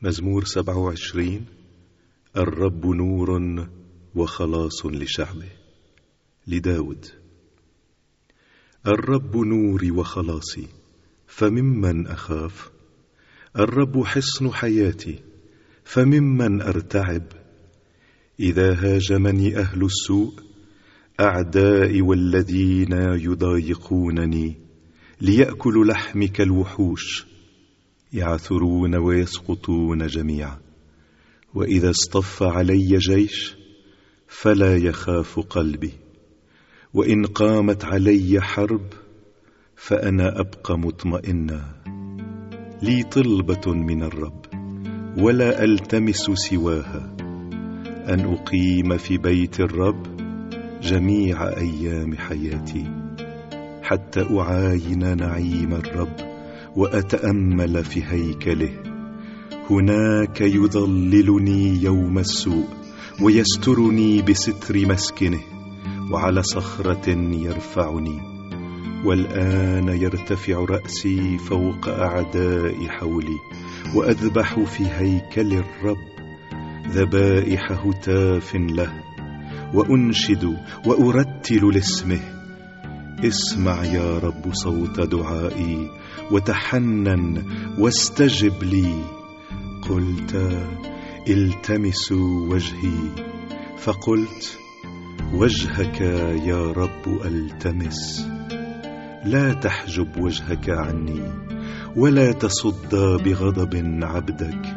مزمور 27. الرب نور وخلاص لشعبه. لداود. الرب نوري وخلاصي، فممن أخاف؟ الرب حصن حياتي، فممن أرتعب؟ إذا هاجمني أهل السوء، أعدائي والذين يضايقونني، ليأكلوا لحمي كالوحوش، يعثرون ويسقطون جميعا. وإذا اصطف علي جيش، فلا يخاف قلبي. وإن قامت علي حرب، فأنا أبقى مطمئنا. لي طلبة من الرب، ولا ألتمس سواها، أن أقيم في بيت الرب جميع أيام حياتي، حتى أعاين نعيم الرب وأتأمل في هيكله. هناك يظللني يوم السوء، ويسترني بستر مسكنه، وعلى صخرة يرفعني. والآن يرتفع رأسي فوق أعداء حولي، وأذبح في هيكل الرب ذبائح هتاف له، وأنشد وأرتل لاسمه. اسمع يا رب صوت دعائي، وتحنن واستجب لي. قلت التمسوا وجهي، فقلت وجهك يا رب التمس. لا تحجب وجهك عني، ولا تصد بغضب عبدك.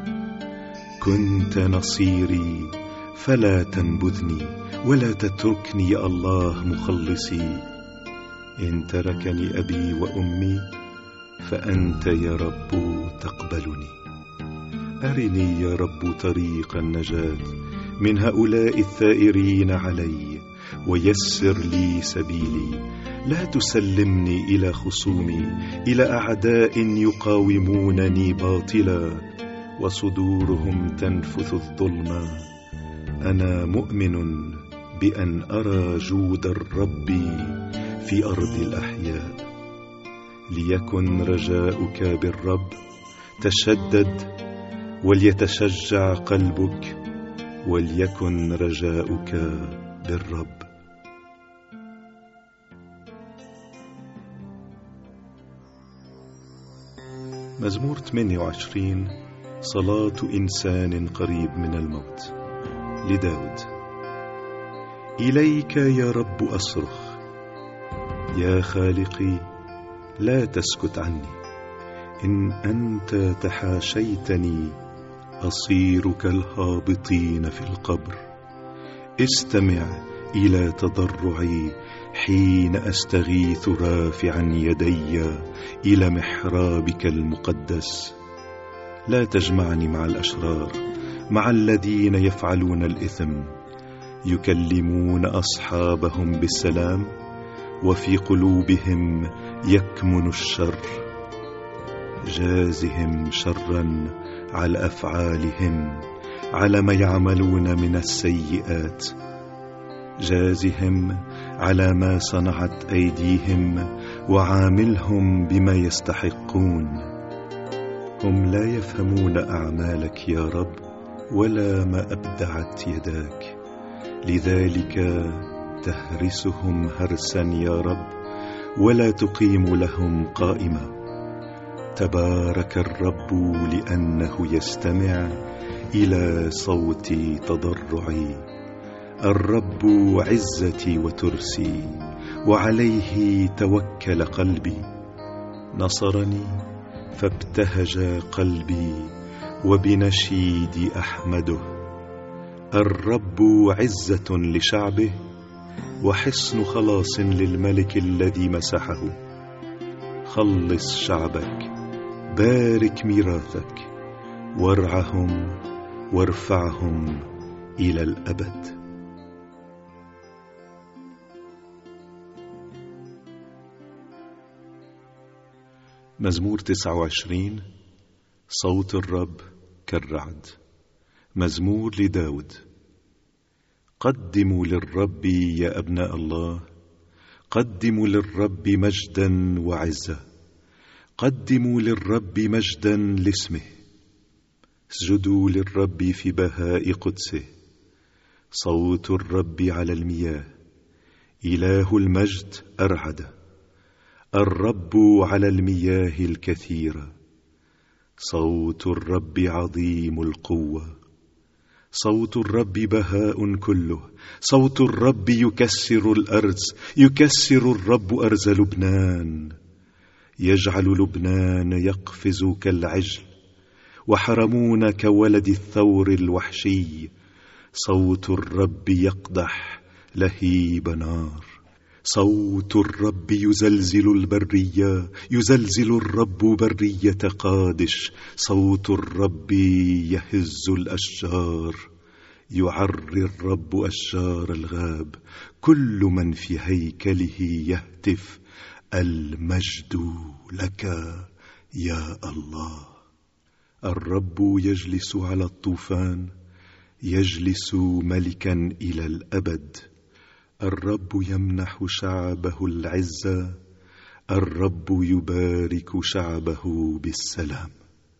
كنت نصيري فلا تنبذني، ولا تتركني يا الله مخلصي. إن تركني أبي وأمي، فأنت يا رب تقبلني. أرني يا رب طريق النجاة من هؤلاء الثائرين علي، ويسر لي سبيلي. لا تسلمني إلى خصومي، إلى أعداء يقاومونني باطلا، وصدورهم تنفث الظلم. أنا مؤمن بأن أرى جود الرب في أرض الأحياء. ليكن رجاؤك بالرب، تشدد وليتشجع قلبك، وليكن رجاؤك بالرب. مزمور 28. صلاة إنسان قريب من الموت. لداود. إليك يا رب أصرخ، يا خالقي لا تسكت عني. إن أنت تحاشيتني، أصير كالهابطين في القبر. استمع إلى تضرعي حين أستغيث رافعا يدي إلى محرابك المقدس. لا تجمعني مع الأشرار، مع الذين يفعلون الإثم، يكلمون أصحابهم بالسلام، وفي قلوبهم يكمن الشر. جازهم شرا على أفعالهم، على ما يعملون من السيئات. جازهم على ما صنعت أيديهم، وعاملهم بما يستحقون. هم لا يفهمون أعمالك يا رب، ولا ما أبدعت يداك. لذلك تهرسهم هرسا يا رب، ولا تقيم لهم قائمة. تبارك الرب لأنه يستمع إلى صوت تضرعي. الرب عزتي وترسي، وعليه توكل قلبي. نصرني فابتهج قلبي، وبنشيدي أحمده. الرب عزة لشعبه، وحصن خلاص للملك الذي مسحه. خلص شعبك، بارك ميراثك، وارعهم وارفعهم إلى الأبد. مزمور 29. صوت الرب كالرعد. مزمور لداود. قدموا للرب يا أبناء الله، قدموا للرب مجدا وعزة. قدموا للرب مجدا لاسمه. اسجدوا للرب في بهاء قدسه. صوت الرب على المياه، إله المجد أرعد. الرب على المياه الكثيرة. صوت الرب عظيم القوة. صوت الرب بهاء كله. صوت الرب يكسر الأرز. يكسر الرب أرز لبنان. يجعل لبنان يقفز كالعجل، وحرمون كولد الثور الوحشي. صوت الرب يقدح لهيب نار. صوت الرب يزلزل البرية. يزلزل الرب برية قادش. صوت الرب يهز الأشجار. يعري الرب أشجار الغاب. كل من في هيكله يهتف: المجد لك يا الله. الرب يجلس على الطوفان. يجلس ملكا إلى الأبد. الرب يمنح شعبه العزة. الرب يبارك شعبه بالسلام.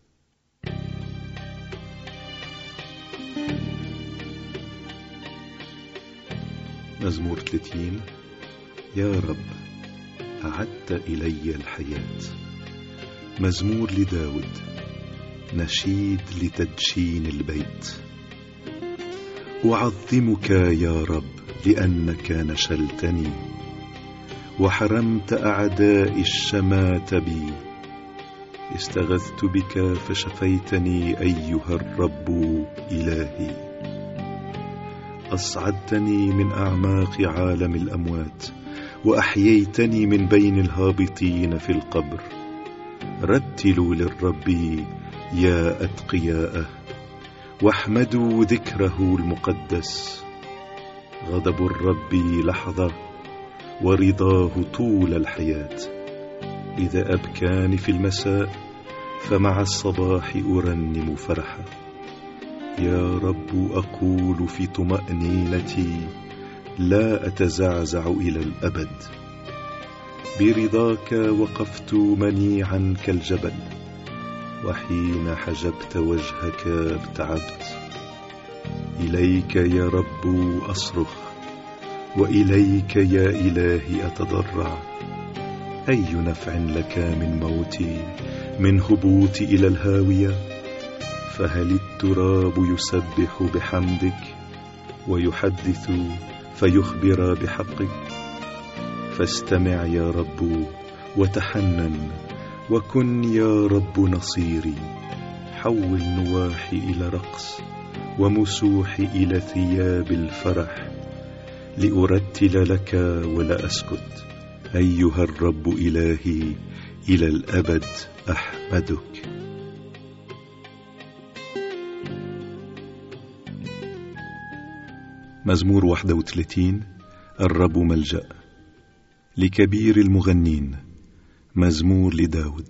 مزمور 30. يا رب أعدت إلي الحياة. مزمور لداود. نشيد لتدشين البيت. أعظمك يا رب لأنك نشلتني، وحرمت أعداء الشماتة بي. استغثت بك فشفيتني أيها الرب إلهي. أصعدتني من أعماق عالم الأموات، وأحييتني من بين الهابطين في القبر. رتلوا للرب يا أتقياءه، واحمدوا ذكره المقدس. غضب الرب لحظة، ورضاه طول الحياة. إذا أبكاني في المساء، فمع الصباح أرنم فرحا. يا رب أقول في طمأنينتي: لا أتزعزع إلى الأبد. برضاك وقفت منيعا كالجبل، وحين حجبت وجهك ابتعدت. إليك يا رب أصرخ، وإليك يا إلهي أتضرع. أي نفع لك من موتي، من هبوطي إلى الهاوية؟ فهل التراب يسبح بحمدك، ويحدث فيخبر بحقك؟ فاستمع يا رب وتحنن، وكن يا رب نصيري. حول نواحي إلى رقص، ومسوحي إلى ثياب الفرح، لأرتل لك ولا أسكت. أيها الرب إلهي، إلى الأبد أحمدك. مزمور 31. الرب ملجأ. لكبير المغنين. مزمور لداود.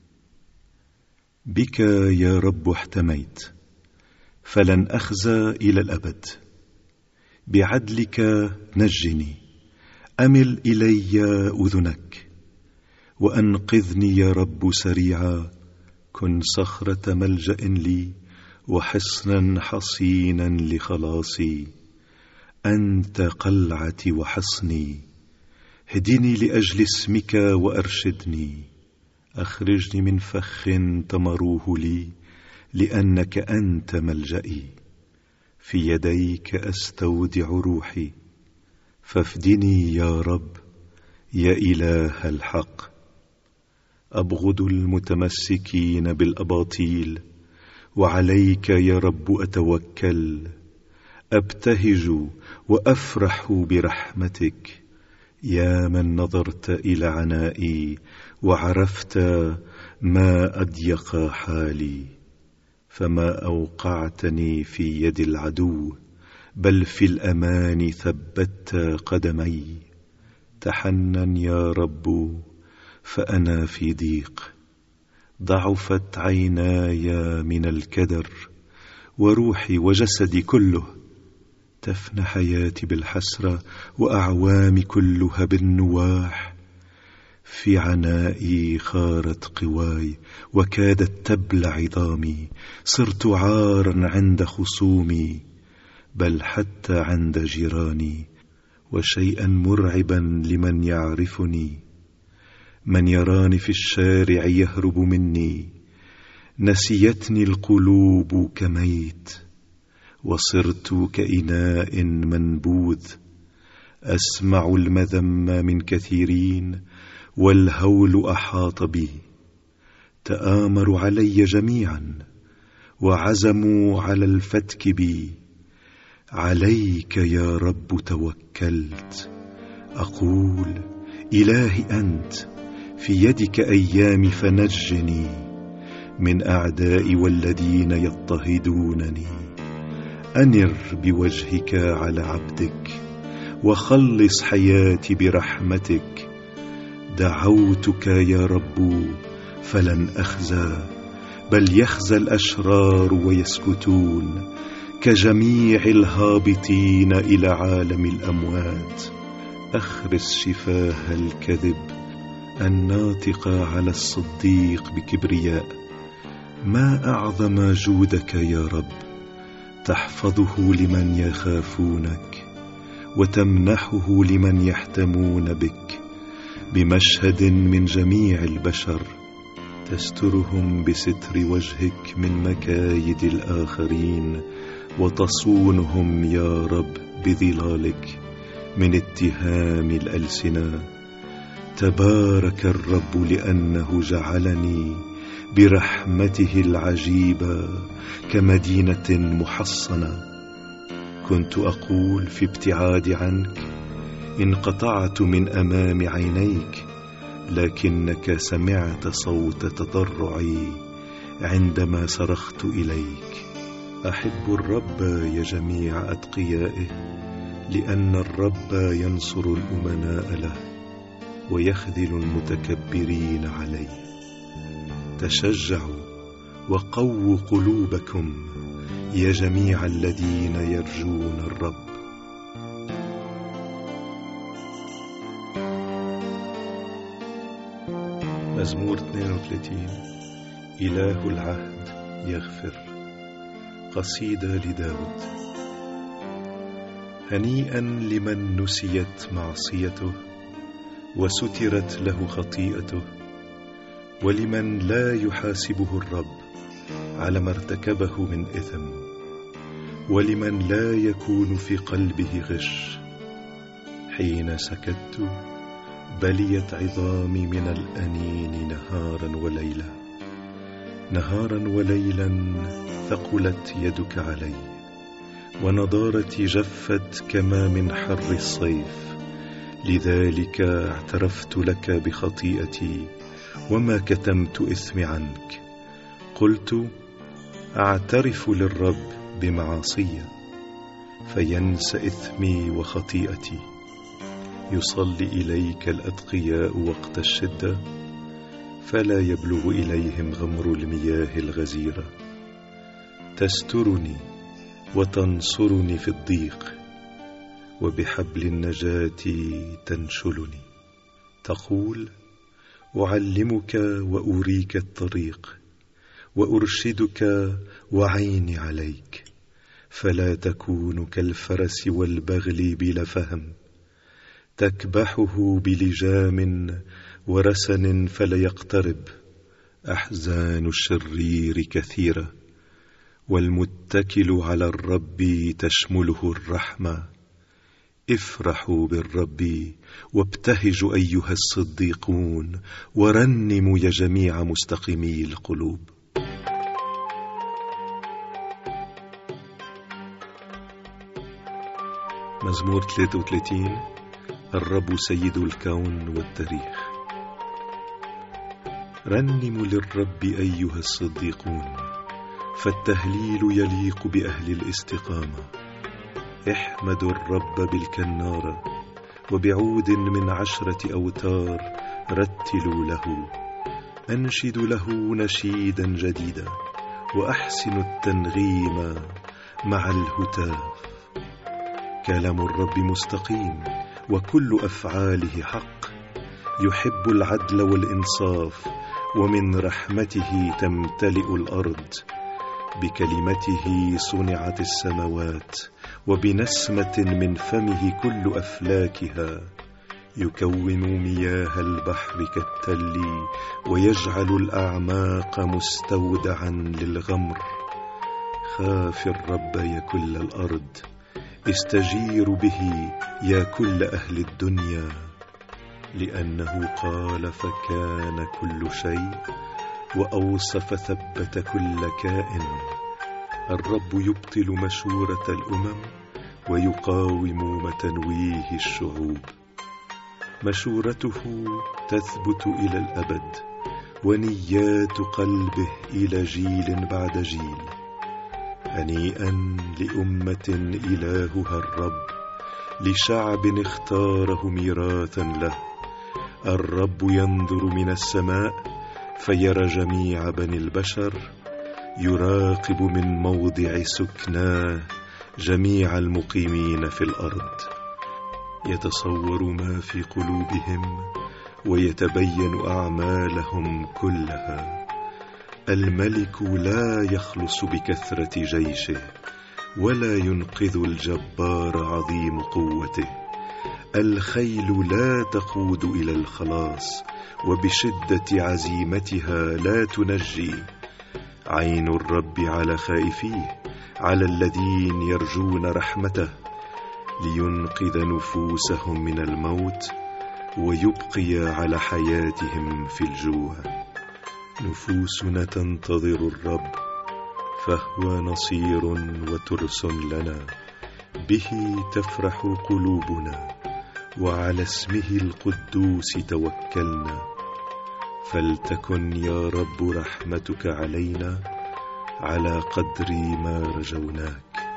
بك يا رب احتميت، فلن أخزى إلى الأبد. بعدلك نجني، أمل إلي أذنك، وأنقذني يا رب سريعا. كن صخرة ملجأ لي، وحصنا حصينا لخلاصي. أنت قلعتي وحصني. هدني لأجل اسمك وأرشدني. أخرجني من فخ تمروه لي، لأنك أنت ملجئي. في يديك أستودع روحي. فافدني يا رب يا إله الحق. أبغض المتمسكين بالأباطيل، وعليك يا رب أتوكل. أبتهج وأفرح برحمتك، يا من نظرت إلى عنائي وعرفت ما أضيق حالي. فما أوقعتني في يد العدو، بل في الأمان ثبت قدمي. تحنن يا رب فأنا في ضيق. ضعفت عيناي من الكدر، وروحي وجسدي كله. تفنى حياتي بالحسرة، وأعوامي كلها بالنواح. في عنائي خارت قواي وكادت تبلع عظامي، صرت عارا عند خصومي بل حتى عند جيراني، وشيئا مرعبا لمن يعرفني. من يراني في الشارع يهرب مني، نسيتني القلوب كميت، وصرت كإناء منبوذ. أسمع المذم من كثيرين والهول أحاط بي، تآمروا علي جميعا وعزموا على الفتك بي. عليك يا رب توكلت، أقول إلهي أنت في يدك أيامي، فنجني من أعدائي والذين يضطهدونني. أنر بوجهك على عبدك وخلص حياتي برحمتك. دعوتك يا رب فلن أخزى، بل يخزى الأشرار ويسكتون كجميع الهابطين إلى عالم الأموات. أخرس شفاه الكذب الناطق على الصديق بكبرياء. ما أعظم جودك يا رب، تحفظه لمن يخافونك وتمنحه لمن يحتمون بك. بمشهد من جميع البشر تسترهم بستر وجهك من مكايد الآخرين، وتصونهم يا رب بظلالك من اتهام الألسنة. تبارك الرب لأنه جعلني برحمته العجيبة كمدينة محصنة. كنت أقول في ابتعاد عنك، انقطعت من أمام عينيك، لكنك سمعت صوت تضرعي عندما صرخت إليك. أحب الرب يا جميع أتقيائه، لأن الرب ينصر الأمناء له ويخذل المتكبرين عليه. تشجعوا وقووا قلوبكم يا جميع الذين يرجون الرب. مزمور 32. إله العهد يغفر. قصيدة لداود. هنيئا لمن نسيت معصيته وسترت له خطيئته، ولمن لا يحاسبه الرب على ما ارتكبه من إثم، ولمن لا يكون في قلبه غش. حين سكت بليت عظامي من الأنين نهارا وليلا، نهارا وليلا ثقلت يدك علي، ونضارتي جفت كما من حر الصيف. لذلك اعترفت لك بخطيئتي وما كتمت إثمي عنك. قلت أعترف للرب بمعاصي، فينسى إثمي وخطيئتي. يصلي إليك الأتقياء وقت الشدة، فلا يبلغ إليهم غمر المياه الغزيرة. تسترني وتنصرني في الضيق، وبحبل النجاة تنشلني. تقول أعلمك وأريك الطريق، وأرشدك وعيني عليك. فلا تكون كالفرس والبغل بلا فهم، تكبحه بلجام ورسن فلا يقترب. أحزان الشرير كثيرة، والمتكل على الرب تشمله الرحمة. افرحوا بالرب وابتهجوا أيها الصديقون، ورنموا يا جميع مستقيمي القلوب. مزمور 33. الرب سيد الكون والتاريخ. رنموا للرب أيها الصديقون، فالتهليل يليق بأهل الاستقامة. احمدوا الرب بالكنارة، وبعود من 10 أوتار رتلوا له. أنشدوا له نشيدا جديدا، وأحسنوا التنغيم مع الهتاف. كلام الرب مستقيم، وكل أفعاله حق. يحب العدل والإنصاف، ومن رحمته تمتلئ الأرض. بكلمته صنعت السماوات، وبنسمة من فمه كل أفلاكها. يكون مياه البحر كالتل، ويجعل الأعماق مستودعا للغمر. خاف الرب يا كل الأرض، استجير به يا كل أهل الدنيا. لأنه قال فكان كل شيء، وأوصى فثبت كل كائن. الرب يبطل مشورة الأمم، ويقاوم متنويه الشعوب. مشورته تثبت إلى الأبد، ونيات قلبه إلى جيل بعد جيل. هنيئا لأمة إلهها الرب، لشعب اختاره ميراثا له. الرب ينظر من السماء فيرى جميع بني البشر، يراقب من موضع سكناه جميع المقيمين في الأرض. يتصور ما في قلوبهم، ويتبين أعمالهم كلها. الملك لا يخلص بكثرة جيشه، ولا ينقذ الجبار عظيم قوته. الخيل لا تقود إلى الخلاص، وبشدة عزيمتها لا تنجي. عين الرب على خائفيه، على الذين يرجون رحمته، لينقذ نفوسهم من الموت، ويبقي على حياتهم في الجوع. نفوسنا تنتظر الرب، فهو نصير وترس لنا. به تفرح قلوبنا، وعلى اسمه القدوس توكلنا. فلتكن يا رب رحمتك علينا، على قدر ما رجوناك.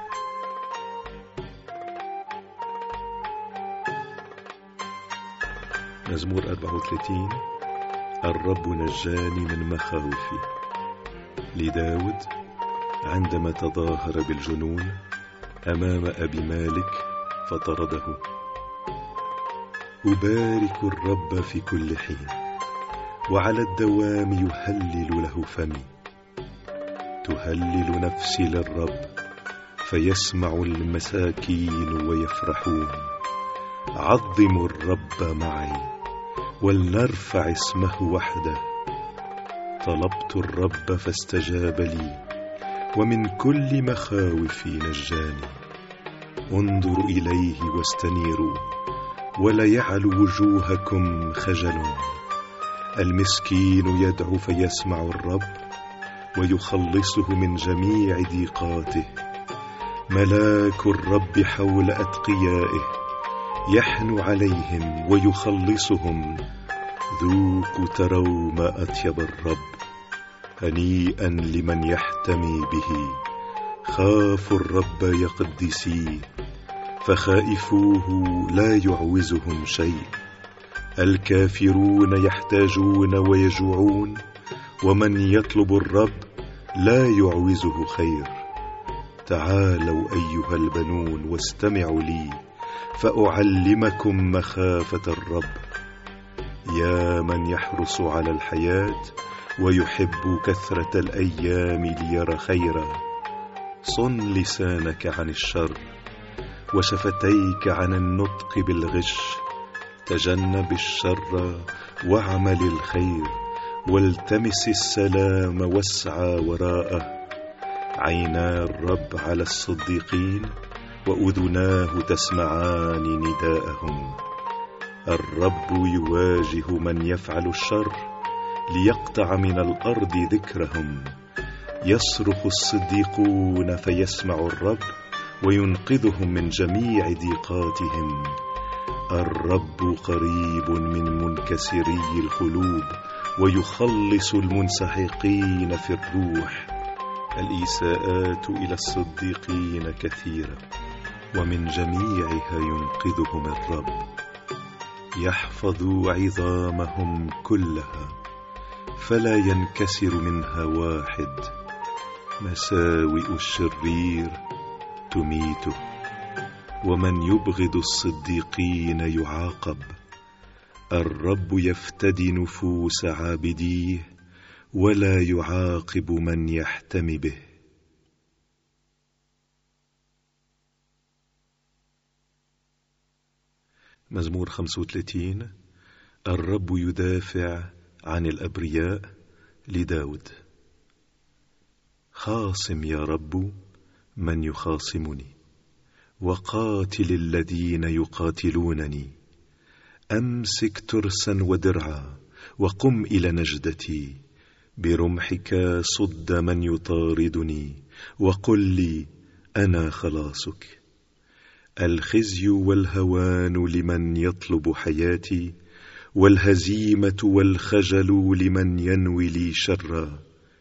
مزمور 34. الرب نجاني من مخاوفي. لداود عندما تظاهر بالجنون أمام أبي مالك فطرده. أبارك الرب في كل حين، وعلى الدوام يهلل له فمي. تهلل نفسي للرب، فيسمع المساكين ويفرحون. عظموا الرب معي، ولنرفع اسمه وحده. طلبت الرب فاستجاب لي، ومن كل مخاوفي نجاني. انظروا إليه واستنيروا، ولا يعلو وجوهكم خجل. المسكين يدعو فيسمع الرب، ويخلصه من جميع ضيقاته. ملاك الرب حول أتقيائه، يحنو عليهم ويخلصهم. ذوقوا تروا ما أطيب الرب، هنيئا لمن يحتمي به. خافوا الرب يا قديسيه، فخائفوه لا يعوزهم شيء. الكافرون يحتاجون ويجوعون، ومن يطلب الرب لا يعوزه خير. تعالوا أيها البنون واستمعوا لي، فأعلمكم مخافة الرب. يا من يحرص على الحياة، ويحب كثرة الأيام ليرى خيرا. صن لسانك عن الشر، وشفتيك عن النطق بالغش. تجنب الشر واعمل الخير، والتمس السلام واسعى وراءه. عينا الرب على الصديقين، وأذناه تسمعان نداءهم. الرب يواجه من يفعل الشر، ليقطع من الأرض ذكرهم. يصرخ الصديقون فيسمع الرب، وينقذهم من جميع ضيقاتهم. الرب قريب من منكسري القلوب، ويخلص المنسحقين في الروح. الإساءات إلى الصديقين كثيرة، ومن جميعها ينقذهم الرب. يحفظ عظامهم كلها، فلا ينكسر منها واحد. مساوئ الشرير تميته، ومن يبغض الصديقين يعاقب. الرب يفتدي نفوس عابديه ولا يعاقب من يحتمي به. مزمور 35. الرب يدافع عن الأبرياء لداود. خاصم يا رب من يخاصمني، وقاتل الذين يقاتلونني. أمسك ترسا ودرعا وقم إلى نجدتي، برمحك صد من يطاردني، وقل لي أنا خلاصك. الخزي والهوان لمن يطلب حياتي، والهزيمة والخجل لمن ينوي لي شرا.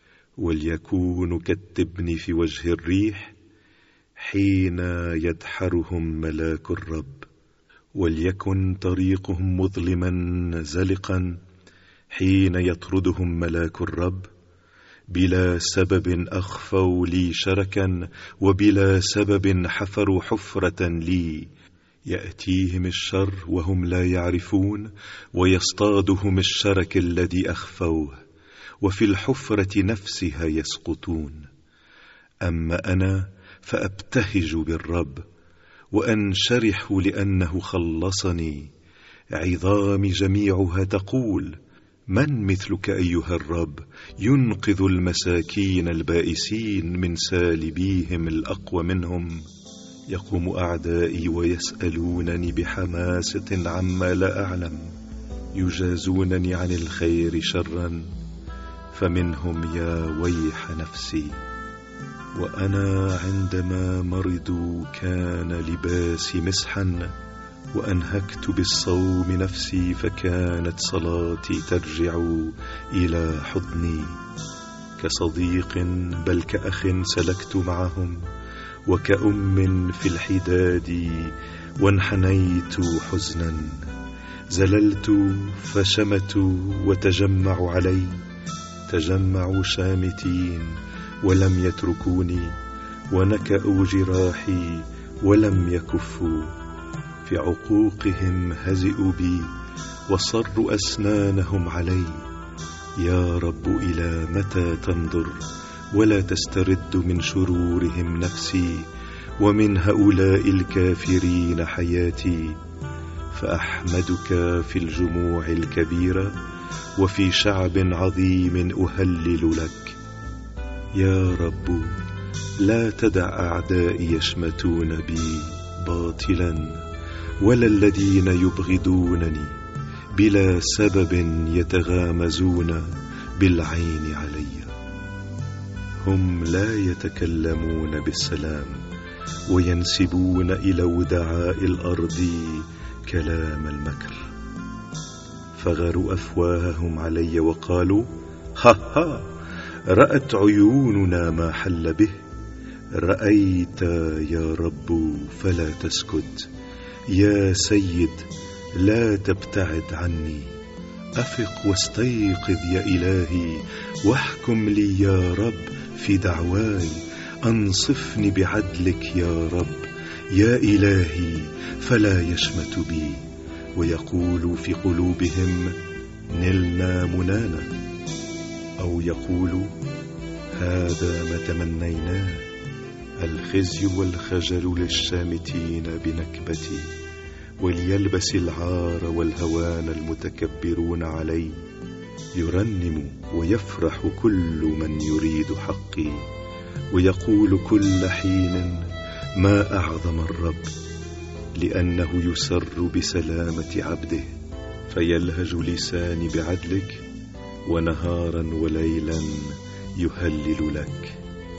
وليكون كالتبن في وجه الريح حين يدحرهم ملاك الرب. وليكن طريقهم مظلما زلقا حين يطردهم ملاك الرب. بلا سبب أخفوا لي شركا، وبلا سبب حفروا حفرة لي. يأتيهم الشر وهم لا يعرفون، ويصطادهم الشرك الذي أخفوه، وفي الحفرة نفسها يسقطون. أما أنا فأبتهج بالرب، وأنشرح لأنه خلصني. عظامي جميعها تقول: من مثلك أيها الرب، ينقذ المساكين البائسين من سالبيهم الأقوى منهم. يقوم أعدائي ويسألونني بحماسة عما لا أعلم، يجازونني عن الخير شرا، فمنهم يا ويح نفسي. وأنا عندما مرضوا كان لباسي مسحا، وأنهكت بالصوم نفسي، فكانت صلاتي ترجع إلى حضني. كصديق بل كأخ سلكت معهم، وكأم في الحداد وانحنيت حزنا. زللت فشمتوا وتجمعوا علي، تجمعوا شامتين ولم يتركوني، ونكأوا جراحي ولم يكفوا. في عقوقهم هزئوا بي، وصروا أسنانهم علي. يا رب إلى متى تنظر، ولا تسترد من شرورهم نفسي، ومن هؤلاء الكافرين حياتي. فأحمدك في الجموع الكبيرة، وفي شعب عظيم أهلل لك. يا رب لا تدع أعدائي يشمتون بي باطلا، ولا الذين يبغضونني بلا سبب يتغامزون بالعين علي. هم لا يتكلمون بالسلام، وينسبون إلى ودعاء الأرض كلام المكر. فغروا أفواههم علي وقالوا: ها ها، رأت عيوننا ما حل به. رأيت يا رب فلا تسكت، يا سيد لا تبتعد عني. أفق واستيقظ يا إلهي، واحكم لي يا رب في دعواي. أنصفني بعدلك يا رب، يا إلهي فلا يشمت بي. ويقول في قلوبهم: نلنا منانا، أو يقول: هذا ما تمنيناه. الخزي والخجل للشامتين بنكبتي، وليلبس العار والهوان المتكبرون علي. يرنم ويفرح كل من يريد حقي، ويقول كل حين: ما أعظم الرب، لأنه يسر بسلامة عبده. فيلهج لساني بعدلك، ونهارا وليلا يهلل لك.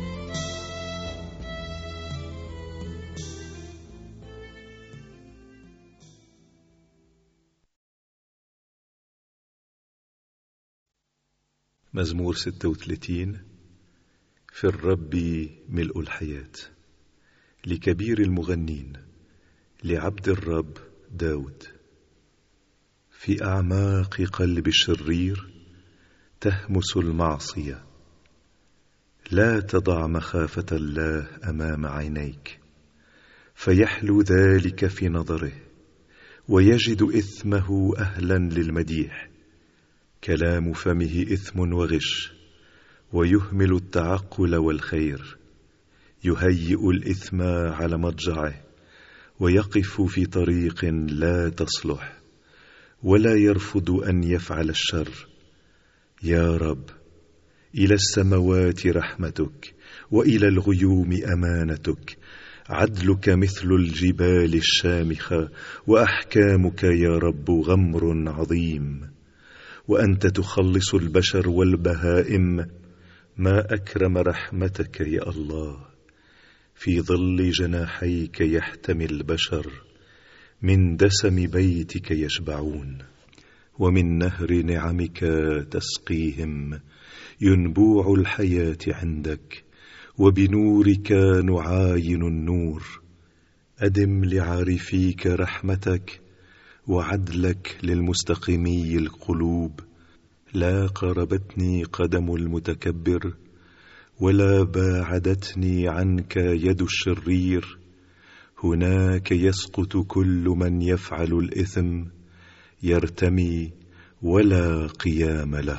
مزمور 36. في الرب ملء الحياة، لكبير المغنين، لعبد الرب داود. في أعماق قلب الشرير تهمس المعصية. لا تضع مخافة الله أمام عينيك، فيحلو ذلك في نظره، ويجد إثمه أهلا للمديح. كلام فمه إثم وغش، ويهمل التعقل والخير. يهيئ الإثم على مضجعه، ويقف في طريق لا تصلح، ولا يرفض أن يفعل الشر. يا رب، إلى السماوات رحمتك، وإلى الغيوم أمانتك. عدلك مثل الجبال الشامخة، وأحكامك يا رب غمر عظيم. وأنت تخلص البشر والبهائم، ما أكرم رحمتك يا الله. في ظل جناحيك يحتمي البشر، من دسم بيتك يشبعون. ومن نهر نعمك تسقيهم، ينبوع الحياة عندك، وبنورك نعاين النور. أدم لعارفيك رحمتك، وعدلك للمستقيمي القلوب. لا قربتني قدم المتكبر، ولا باعدتني عنك يد الشرير. هناك يسقط كل من يفعل الإثم، يرتمي ولا قيام له.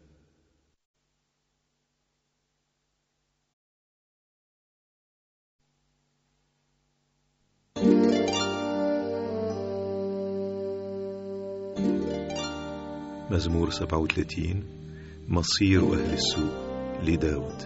مزمور 37. مصير أهل السوء لداود.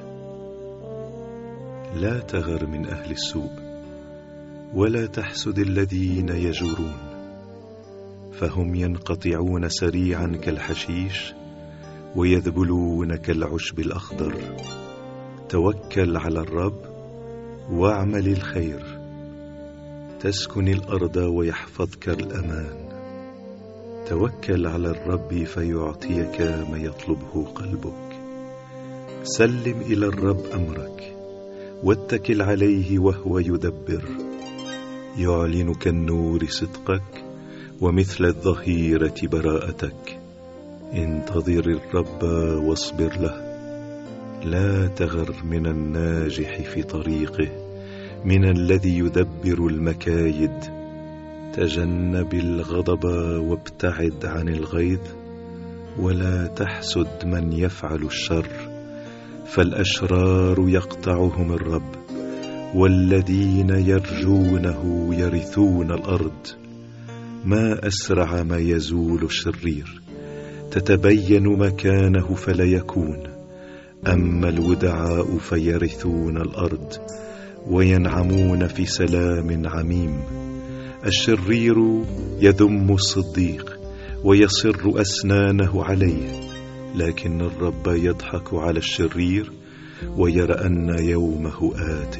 لا تغر من أهل السوء، ولا تحسد الذين يجورون، فهم ينقطعون سريعا كالحشيش، ويذبلون كالعشب الأخضر. توكل على الرب واعمل الخير، تسكن الأرض ويحفظك الأمان. توكل على الرب فيعطيك ما يطلبه قلبك. سلم إلى الرب أمرك، واتكل عليه وهو يدبر. يعلن كالنور صدقك، ومثل الظهيرة براءتك. انتظر الرب واصبر له، لا تغر من الناجح في طريقه، من الذي يدبر المكايد. تجنب الغضب وابتعد عن الغيظ، ولا تحسد من يفعل الشر. فالأشرار يقطعهم الرب، والذين يرجونه يرثون الأرض. ما أسرع ما يزول الشرير، تتبين مكانه فلا يكون. أما الودعاء فيرثون الأرض، وينعمون في سلام عميم. الشرير يذم الصديق، ويصر أسنانه عليه، لكن الرب يضحك على الشرير، ويرى أن يومه آت.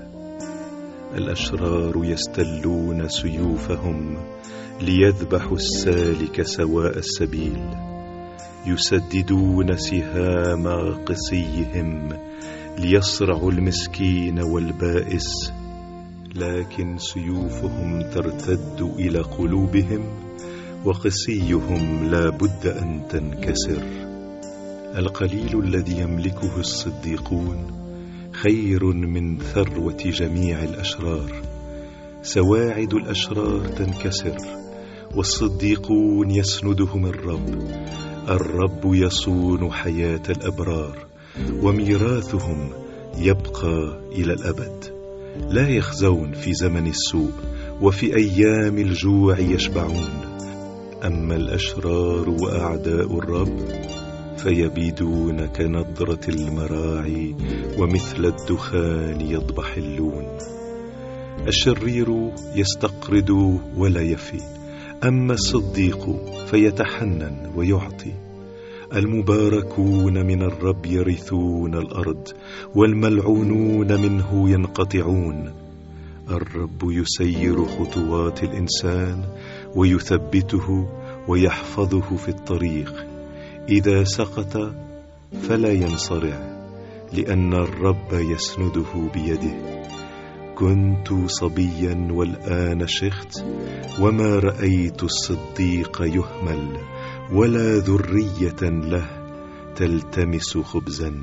الأشرار يستلون سيوفهم، ليذبحوا السالك سواء السبيل. يسددون سهام قسيهم، ليصرعوا المسكين والبائس. لكن سيوفهم ترتد إلى قلوبهم، وقسيهم لا بد أن تنكسر. القليل الذي يملكه الصديقون خير من ثروة جميع الأشرار. سواعد الأشرار تنكسر، والصديقون يسندهم الرب. الرب يصون حياة الأبرار، وميراثهم يبقى إلى الأبد. لا يخزون في زمن السوء، وفي أيام الجوع يشبعون. أما الأشرار وأعداء الرب، فيبيدون كنضرة المراعي، ومثل الدخان يضمحلون. الشرير يستقرض ولا يفي، أما الصديق فيتحنن ويعطي. المباركون من الرب يرثون الأرض، والملعونون منه ينقطعون. الرب يسير خطوات الإنسان، ويثبته ويحفظه في الطريق. إذا سقط فلا ينصرع، لأن الرب يسنده بيده. كنت صبيا والآن شخت، وما رأيت الصديق يهمل، ولا ذرية له تلتمس خبزا.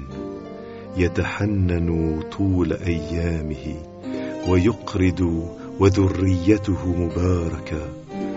يتحنن طول أيامه، ويقرض، وذريته مباركة.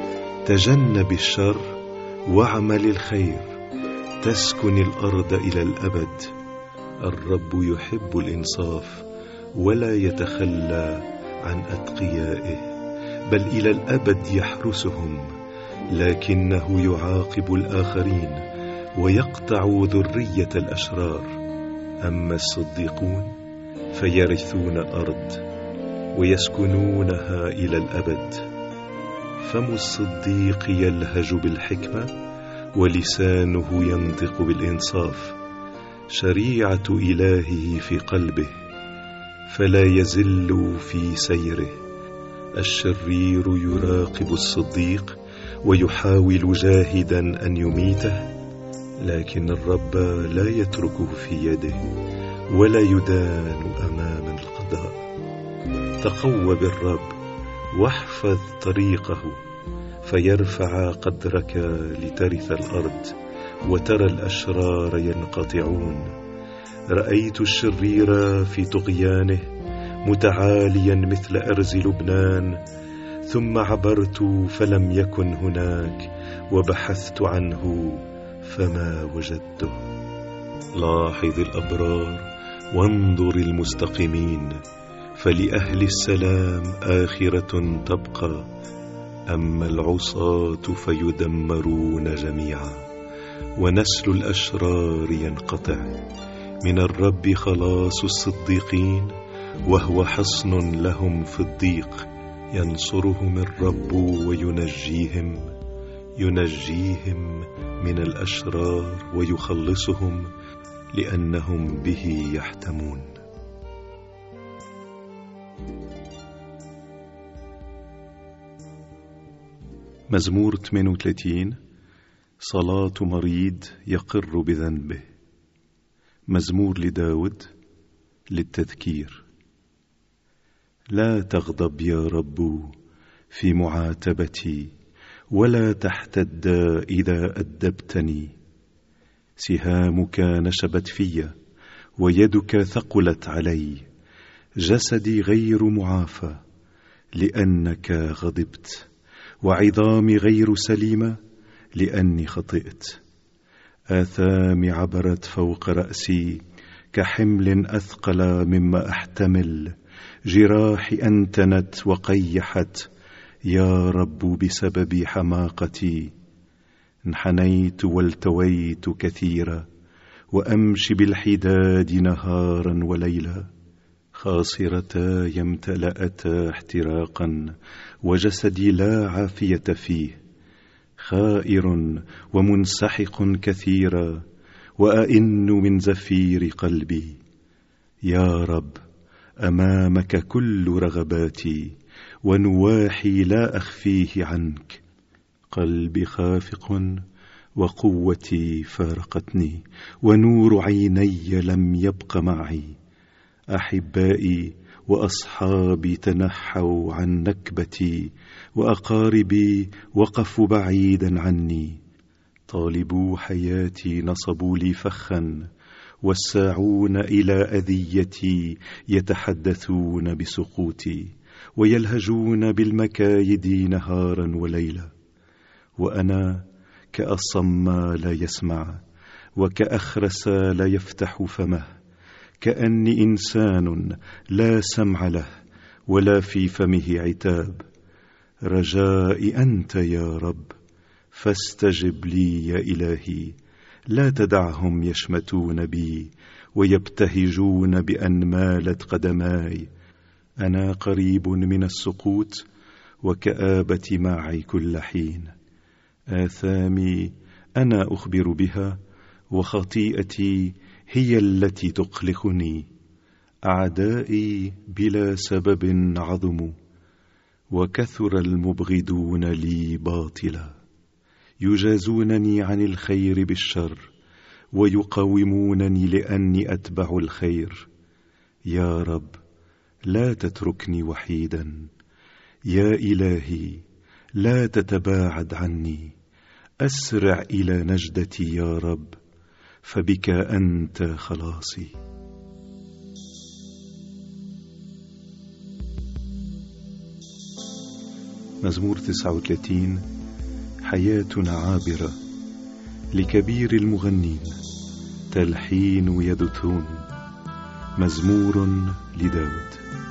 تجنب الشر واعمل الخير تسكن الأرض إلى الأبد. الرب يحب الإنصاف ولا يتخلى عن أتقيائه، بل إلى الأبد يحرسهم، لكنه يعاقب الآخرين ويقطع ذرية الأشرار. أما الصديقون فيرثون الأرض ويسكنونها إلى الأبد. فم الصديق يلهج بالحكمة ولسانه ينطق بالإنصاف. شريعة إلهه في قلبه فلا يزل في سيره. الشرير يراقب الصديق ويحاول جاهدا أن يميته، لكن الرب لا يتركه في يده ولا يدان أمام القضاء. تقوى بالرب واحفظ طريقه فيرفع قدرك لترث الأرض وترى الأشرار ينقطعون. رأيت الشرير في طغيانه متعاليا مثل أرز لبنان، ثم عبرت فلم يكن هناك وبحثت عنه فما وجدته. لاحظ الأبرار وانظر المستقيمين، فلأهل السلام آخرة تبقى، أما العصاة فيدمرون جميعا ونسل الأشرار ينقطع. من الرب خلاص الصديقين وهو حصن لهم في الضيق. ينصرهم الرب وينجيهم، ينجيهم من الأشرار ويخلصهم لأنهم به يحتمون. مزمور 38. صلاة مريض يقر بذنبه. مزمور لداود للتذكير. لا تغضب يا رب في معاتبتي، ولا تحتد إذا أدبتني. سهامك نشبت في ويدك ثقلت علي. جسدي غير معافى لأنك غضبت، وعظامي غير سليمة لأني خطئت. آثامي عبرت فوق رأسي كحمل أثقل مما أحتمل. جراحي أنتنت وقيحت يا رب بسبب حماقتي. انحنيت والتويت كثيرا، وأمشي بالحداد نهارا وليلا. خاصرتاي امتلأتا احتراقا، وجسدي لا عافية فيه. خائر ومنسحق كثيرا، وأئن من زفير قلبي. يا رب أمامك كل رغباتي، ونواحي لا أخفيه عنك. قلبي خافق وقوتي فارقتني، ونور عيني لم يبق معي. أحبائي وأصحابي تنحوا عن نكبتي، وأقاربي وقفوا بعيدا عني. طالبو حياتي نصبوا لي فخا، والساعون إلى أذيتي يتحدثون بسقوطي، ويلهجون بالمكايد نهارا وليلا. وأنا كأصم لا يسمع، وكأخرس لا يفتح فمه. كأني إنسان لا سمع له ولا في فمه عتاب. رجائي أنت يا رب، فاستجب لي يا إلهي. لا تدعهم يشمتون بي ويبتهجون بأن مالت قدماي. أنا قريب من السقوط، وكآبة معي كل حين. آثامي أنا أخبر بها، وخطيئتي هي التي تقلقني. أعدائي بلا سبب عظموا، وكثر المبغضون لي باطلا. يجازونني عن الخير بالشر، ويقاومونني لأني أتبع الخير. يا رب لا تتركني وحيدا، يا إلهي لا تتباعد عني. أسرع إلى نجدتي يا رب، فبك أنت خلاصي. مزمور 39. حياة عابرة لكبير المغنين، تلحين يدثون، مزمور لداود.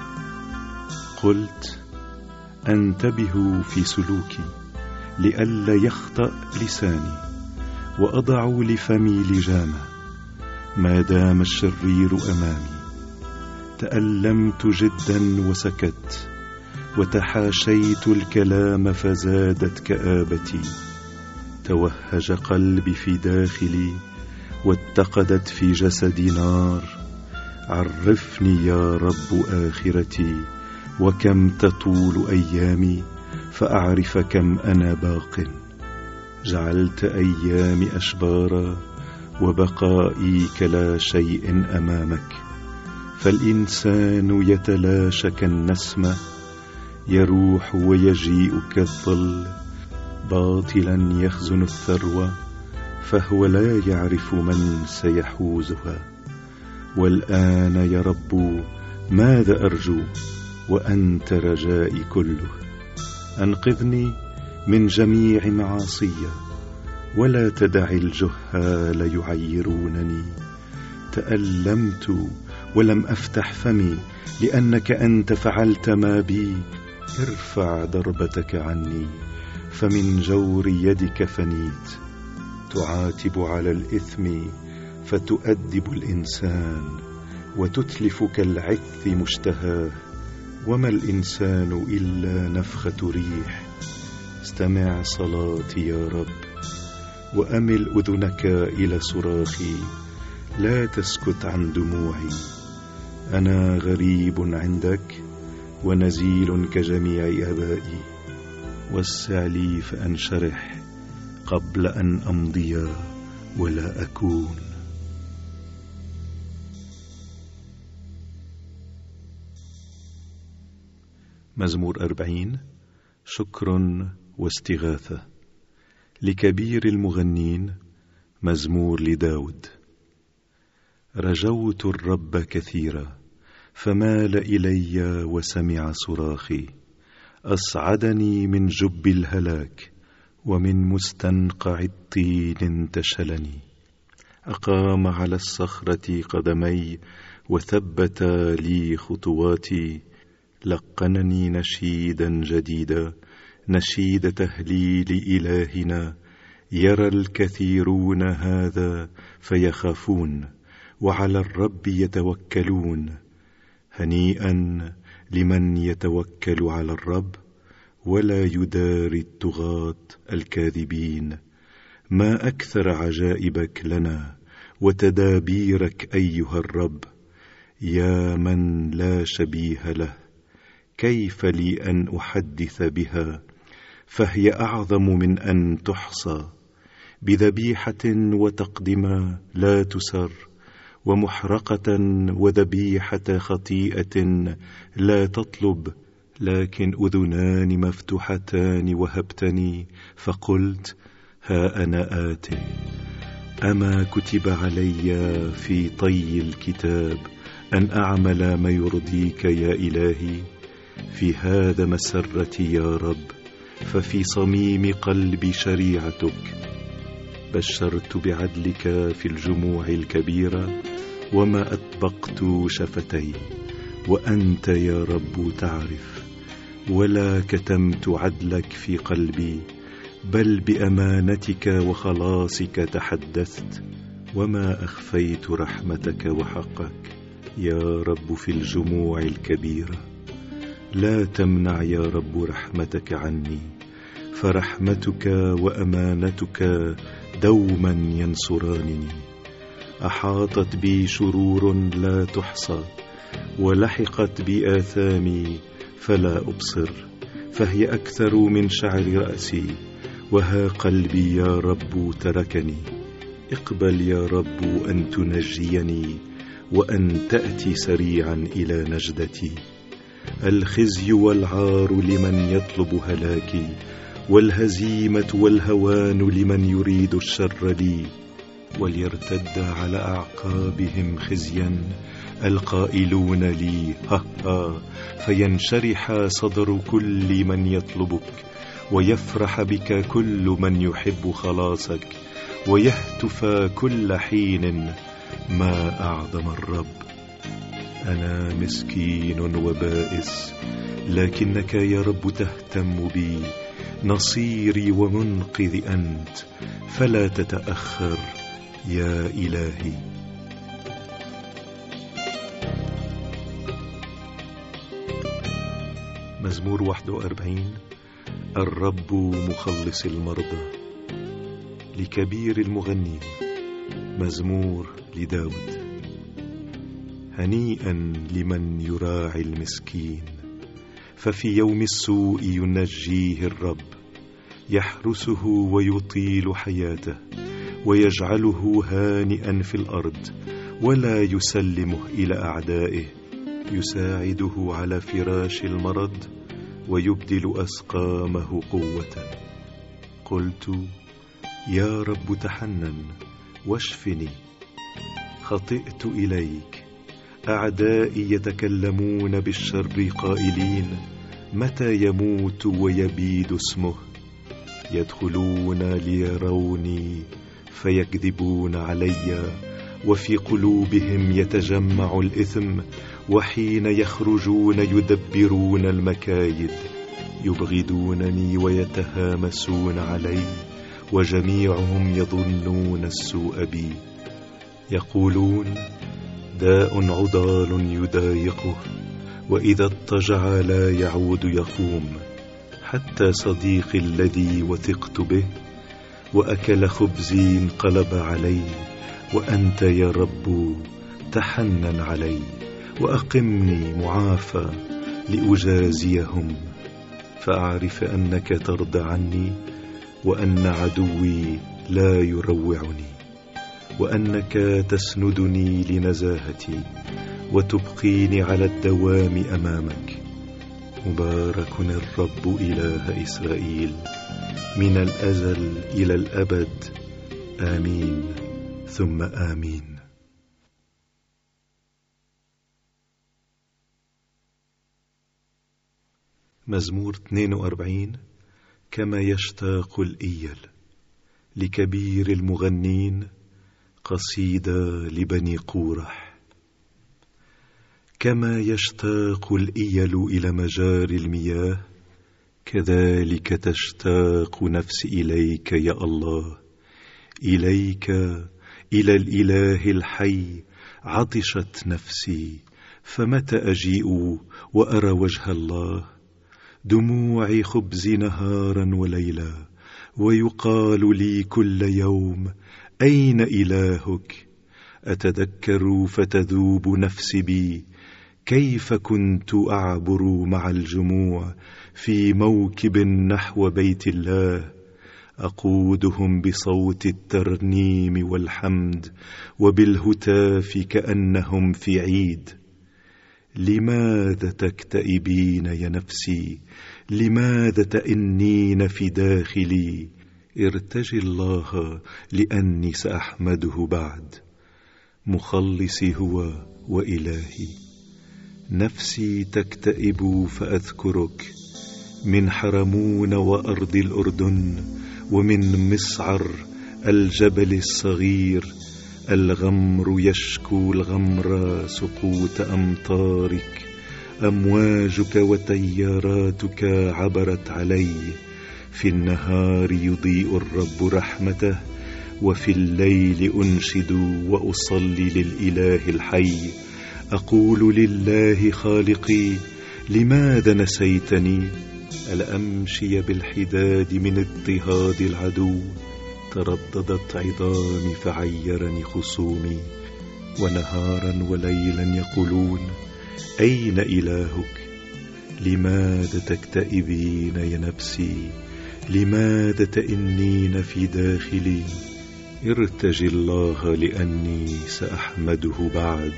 قلت أنتبه في سلوكي لئلا يخطأ لساني، وأضع لفمي لجامة ما دام الشرير أمامي. تألمت جدا وسكت، وتحاشيت الكلام فزادت كآبتي. توهج قلبي في داخلي، واتقدت في جسدي نار. عرفني يا رب آخرتي، وكم تطول أيامي، فأعرف كم أنا باق. جعلت أيامي أشبارا، وبقائي كلا شيء أمامك. فالإنسان يتلاشى كالنسمة، يروح ويجيء كالظل. باطلا يخزن الثروة، فهو لا يعرف من سيحوزها. والآن يا رب ماذا أرجو، وأنت رجائي كله. أنقذني من جميع معاصي، ولا تدع الجهال يعيرونني. تألمت ولم أفتح فمي، لأنك أنت فعلت ما بي. ارفع ضربتك عني، فمن جور يدك فنيت. تعاتب على الإثم فتؤدب الإنسان، وتتلف كالعث مشتهاه. وما الإنسان إلا نفخة ريح. استمع صلاتي يا رب، وأمل أذنك إلى صراخي. لا تسكت عن دموعي. أنا غريب عندك، ونزيل كجميع آبائي. وسع لي فأنشرح، قبل أن أمضي ولا أكون. مزمور 40. شكر واستغاثة لكبير المغنين، مزمور لداود. رجوت الرب كثيرا، فمال إلي وسمع صراخي. أصعدني من جب الهلاك، ومن مستنقع الطين انتشلني. أقام على الصخرة قدمي، وثبت لي خطواتي. لقنني نشيدا جديدا، نشيد تهليل إلهنا. يرى الكثيرون هذا فيخافون، وعلى الرب يتوكلون. هنيئا لمن يتوكل على الرب، ولا يداري الطغاة الكاذبين. ما أكثر عجائبك لنا، وتدابيرك أيها الرب. يا من لا شبيه له، كيف لي أن أحدث بها؟ فهي أعظم من أن تحصى. بذبيحة وتقدمة لا تسر، ومحرقة وذبيحة خطيئة لا تطلب. لكن أذنان مفتوحتان وهبتني، فقلت ها أنا آت. أما كتب علي في طي الكتاب أن أعمل ما يرضيك يا إلهي؟ في هذا مسرتي يا رب، ففي صميم قلبي شريعتك. بشرت بعدلك في الجموع الكبيرة، وما أطبقت شفتي. وأنت يا رب تعرف، ولا كتمت عدلك في قلبي، بل بأمانتك وخلاصك تحدثت. وما أخفيت رحمتك وحقك يا رب في الجموع الكبيرة. لا تمنع يا رب رحمتك عني، فرحمتك وأمانتك دوما ينصرانني. أحاطت بي شرور لا تحصى، ولحقت بي آثامي فلا أبصر. فهي أكثر من شعر رأسي، وها قلبي يا رب تركني. اقبل يا رب أن تنجيني، وأن تأتي سريعا إلى نجدتي. الخزي والعار لمن يطلب هلاكي، والهزيمة والهوان لمن يريد الشر لي. وليرتد على أعقابهم خزيا القائلون لي ها ها، فينشرح صدر كل من يطلبك، ويفرح بك كل من يحب خلاصك، ويهتف كل حين: ما أعظم الرب. أنا مسكين وبائس، لكنك يا رب تهتم بي، نصيري ومنقذي أنت، فلا تتأخر يا إلهي. مزمور 41. الرب مخلص المرضى. لكبير المغنين. مزمور لداود. هنيئا لمن يراعي المسكين، ففي يوم السوء ينجيه الرب، يحرسه ويطيل حياته، ويجعله هانئا في الأرض، ولا يسلمه إلى أعدائه، يساعده على فراش المرض، ويبدل أسقامه قوة. قلت: يا رب تحنن واشفني. خطئت إليك. أعدائي يتكلمون بالشر قائلين: متى يموت ويبيد اسمه؟ يدخلون ليروني فيكذبون علي، وفي قلوبهم يتجمع الإثم، وحين يخرجون يدبرون المكايد، يبغضونني ويتهامسون علي، وجميعهم يظنون السوء بي. يقولون: داء عضال يضايقه، وإذا اضطجع لا يعود يقوم. حتى صديقي الذي وثقت به وأكل خبزي انقلب علي. وأنت يا رب تحنن علي، وأقمني معافى لأجازيهم، فأعرف أنك ترضى عني، وأن عدوي لا يروعني، وأنك تسندني لنزاهتي، وتبقيني على الدوام أمامك. مبارك الرب إله إسرائيل، من الأزل إلى الأبد. آمين ثم آمين. مزمور 42. كما يشتاق الإيل. لكبير المغنين. قصيدة لبني قورح. كما يشتاق الإيل إلى مجاري المياه، كذلك تشتاق نفسي إليك يا الله. إليك، إلى الإله الحي عطشت نفسي، فمتى أجيء وأرى وجه الله؟ دموعي خبزي نهارا وليلا، ويقال لي كل يوم: أين إلهك؟ أتذكر فتذوب نفسي بي، كيف كنت أعبر مع الجموع في موكب نحو بيت الله، أقودهم بصوت الترنيم والحمد، وبالهتاف كأنهم في عيد. لماذا تكتئبين يا نفسي؟ لماذا تئنين في داخلي؟ ارتجي الله، لأني سأحمده بعد. مخلصي هو وإلهي. نفسي تكتئب فأذكرك، من حرمون وأرض الأردن، ومن مسعر الجبل الصغير. الغمر يشكو الغمر سقوط أمطارك، أمواجك وتياراتك عبرت علي. في النهار يضيء الرب رحمته، وفي الليل أنشد وأصلي للإله الحي. أقول لله خالقي: لماذا نسيتني؟ ألا أمشي بالحداد من اضطهاد العدو؟ ترددت عظامي فعيرني خصومي، ونهارا وليلا يقولون: أين إلهك؟ لماذا تكتئبين يا نفسي؟ لماذا تئنين في داخلي؟ ارتجي الله، لأني سأحمده بعد.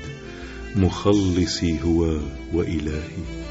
مخلصي هو وإلهي.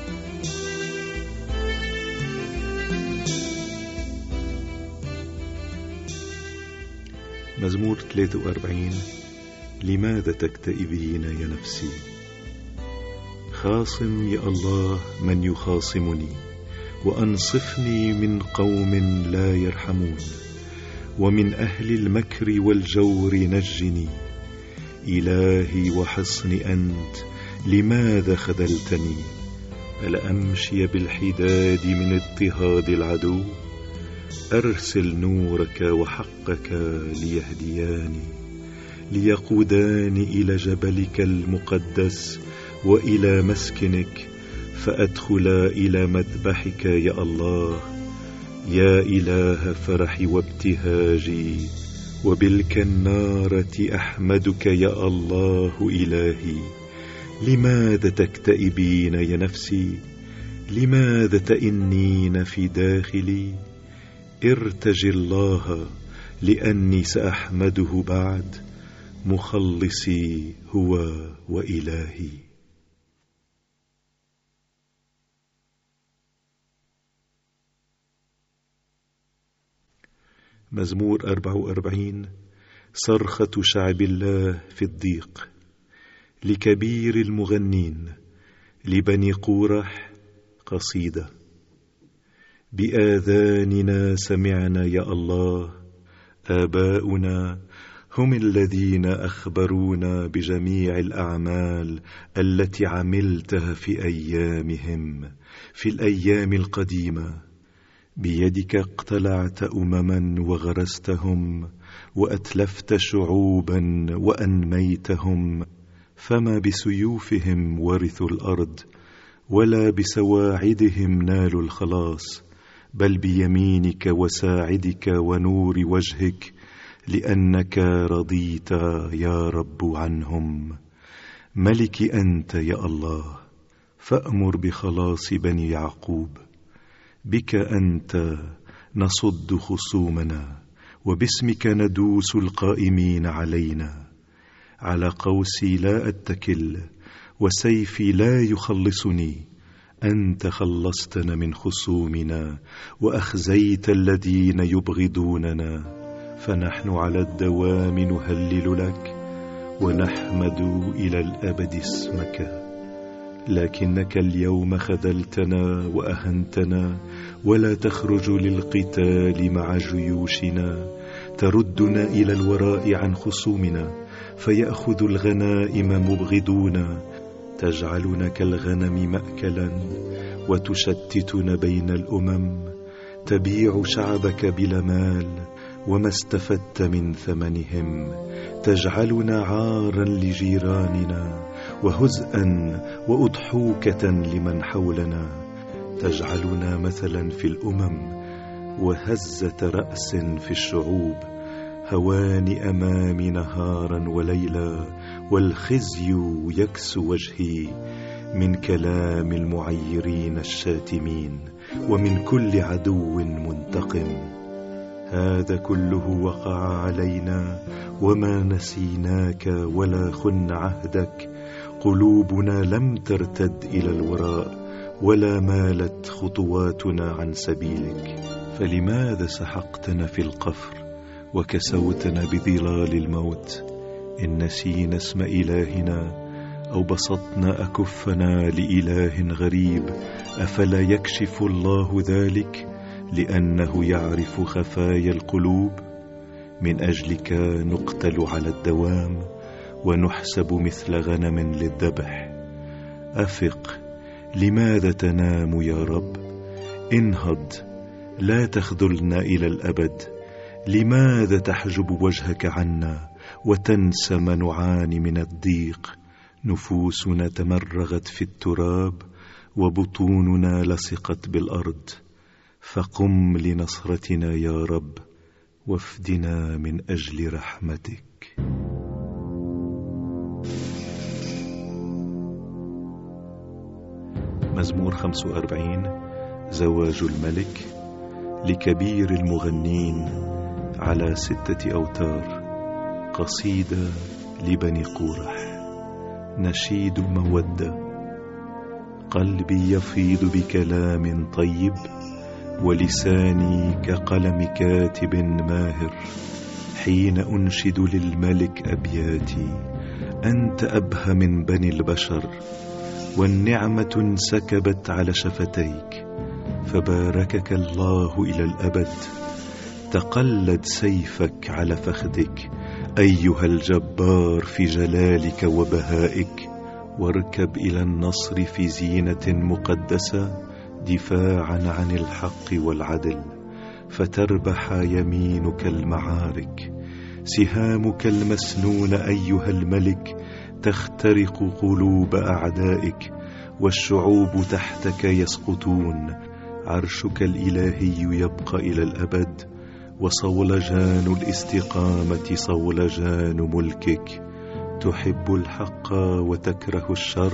مزمور 43. لماذا تكتئبين يا نفسي؟ خاصم يا الله من يخاصمني، وأنصفني من قوم لا يرحمون، ومن أهل المكر والجور نجني. إلهي وحصني أنت، لماذا خذلتني؟ ألأمشي بالحداد من اضطهاد العدو؟ أرسل نورك وحقك ليهدياني، ليقوداني إلى جبلك المقدس وإلى مسكنك، فأدخل إلى مذبحك يا الله، يا إله فرحي وابتهاجي. وبالكنارة أحمدك يا الله إلهي. لماذا تكتئبين يا نفسي؟ لماذا تئنين في داخلي؟ ارتجي الله، لأني سأحمده بعد، مخلصي هو وإلهي. مزمور 44. صرخة شعب الله في الضيق. لكبير المغنين، لبني قورح، قصيدة. بآذاننا سمعنا يا الله، آباؤنا هم الذين أخبرونا بجميع الأعمال التي عملتها في أيامهم، في الأيام القديمة. بيدك اقتلعت أمما وغرستهم، وأتلفت شعوبا وأنميتهم، فما بسيوفهم ورثوا الأرض، ولا بسواعدهم نالوا الخلاص، بل بيمينك وساعدك ونور وجهك، لأنك رضيت يا رب عنهم. ملك أنت يا الله، فأمر بخلاص بني يعقوب. بك أنت نصد خصومنا، وباسمك ندوس القائمين علينا. على قوسي لا أتكل، وسيفي لا يخلصني. أنت خلصتنا من خصومنا، وأخزيت الذين يبغضوننا. فنحن على الدوام نهلل لك، ونحمد إلى الأبد اسمك. لكنك اليوم خذلتنا وأهنتنا، ولا تخرج للقتال مع جيوشنا. تردنا إلى الوراء عن خصومنا، فيأخذ الغنائم مبغضونا. تجعلنا كالغنم مأكلا، وتشتتنا بين الأمم. تبيع شعبك بلا مال، وما استفدت من ثمنهم. تجعلنا عارا لجيراننا، وهزءا وأضحوكة لمن حولنا. تجعلنا مثلا في الأمم، وهزة رأس في الشعوب. هوان أمامي نهارا وليلا، والخزي يكسو وجهي من كلام المعيرين الشاتمين، ومن كل عدو منتقم. هذا كله وقع علينا، وما نسيناك ولا خن عهدك. قلوبنا لم ترتد إلى الوراء، ولا مالت خطواتنا عن سبيلك. فلماذا سحقتنا في القفر، وكسوتنا بظلال الموت؟ إن نسينا اسم إلهنا، أو بسطنا أكفنا لإله غريب. أفلا يكشف الله ذلك، لأنه يعرف خفايا القلوب؟ من أجلك نقتل على الدوام، ونحسب مثل غنم للذبح. أفق، لماذا تنام يا رب؟ انهض، لا تخذلنا إلى الأبد. لماذا تحجب وجهك عنا، وتنسى ما نعاني من الضيق؟ نفوسنا تمرغت في التراب، وبطوننا لصقت بالأرض. فقم لنصرتنا يا رب، وافدنا من أجل رحمتك. مزمور 45. زواج الملك. لكبير المغنين، على 6 أوتار. قصيدة لبني قورح. نشيد مودة. قلبي يفيض بكلام طيب، ولساني كقلم كاتب ماهر. حين أنشد للملك أبياتي، أنت أبهى من بني البشر، والنعمة انسكبت على شفتيك. فباركك الله إلى الأبد. تقلد سيفك على فخذك أيها الجبار في جلالك وبهائك، واركب إلى النصر في زينة مقدسة دفاعا عن الحق والعدل، فتربح يمينك المعارك. سهامك المسنون أيها الملك تخترق قلوب أعدائك، والشعوب تحتك يسقطون. عرشك الإلهي يبقى إلى الأبد، وصولجان الاستقامة صولجان ملكك. تحب الحق وتكره الشر،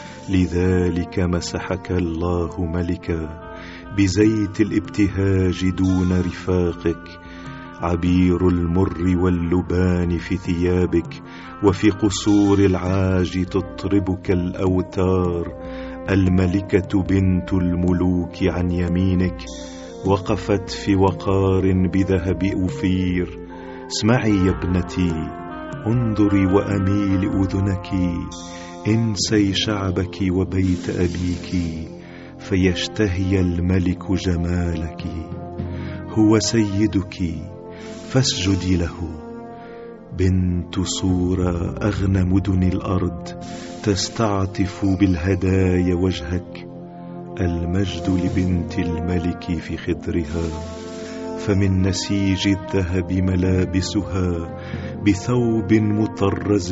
لذلك مسحك الله ملكا بزيت الابتهاج دون رفاقك. عبير المر واللبان في ثيابك، وفي قصور العاج تطربك الأوتار. الملكة بنت الملوك عن يمينك، وقفت في وقار بذهب أوفير. اسمعي يا ابنتي، انظري وأميل أذنك، انسي شعبك وبيت أبيك، فيشتهي الملك جمالك. هو سيدك فاسجدي له. بنت صورة أغنى مدن الأرض تستعطف بالهدايا وجهك. المجد لبنت الملك في خدرها، فمن نسيج الذهب ملابسها. بثوب مطرز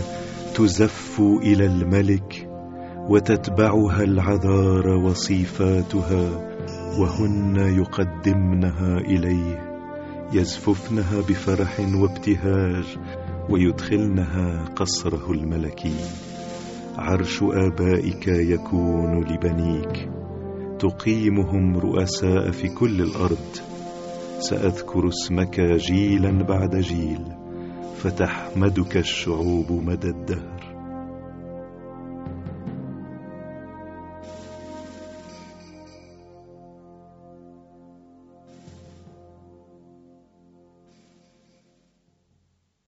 تزف إلى الملك، وتتبعها العذار وصيفاتها، وهن يقدمنها إليه. يزففنها بفرح وابتهاج، ويدخلنها قصره الملكي. عرش آبائك يكون لبنيك، تقيمهم رؤساء في كل الأرض. سأذكر اسمك جيلا بعد جيل، فتحمدك الشعوب مدى الدهر.